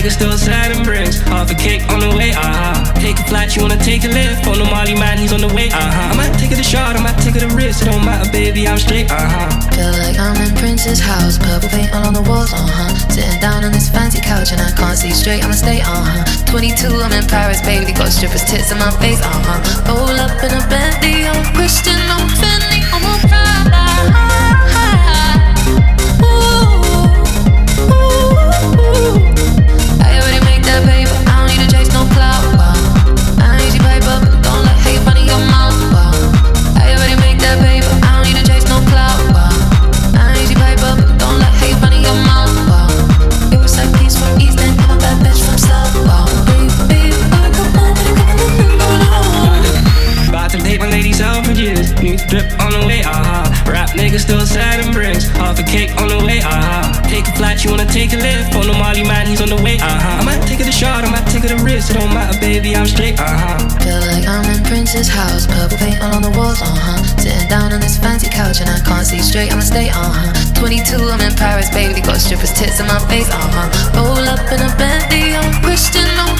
nigga still sad and bricks. Half a cake on the way, Take a flight, you wanna take a lift. On the Molly man, he's on the way, I might take it a shot, I might take it a risk. It don't matter, baby, I'm straight, Feel like I'm in Prince's house, purple paint all on the walls, Sitting down on this fancy couch and I can't see straight, I'ma stay, 22, I'm in Paris, baby, got strippers' tits in my face, Roll up in a Bentley, I'm Christian, I'm Fendi, I'm a Prada. I already make that paper, I don't need to chase no clout, I ain't easy paper, don't let hate run in your mouth, I already make that paper, I don't need to chase no clout, I ain't easy paper, don't let hate run in your mouth, It was like peace from East End, I'm a bad bitch from South, baby, about to date my lady Selfridges. New drip on the way, Rap nigga still sad and bricks. Half a cake on the way, Take a flight, you wanna take a lift. On the Molly man, he's on the way, I might take it a shot, I might take it a risk. It don't matter, baby, I'm straight, Feel like I'm in Prince's house, purple paint all on the walls, Sitting down on this fancy couch and I can't see straight, I'ma stay, 22, I'm in Paris, baby, got strippers' tits in my face, Roll up in a Bentley, I'm Christian, I'm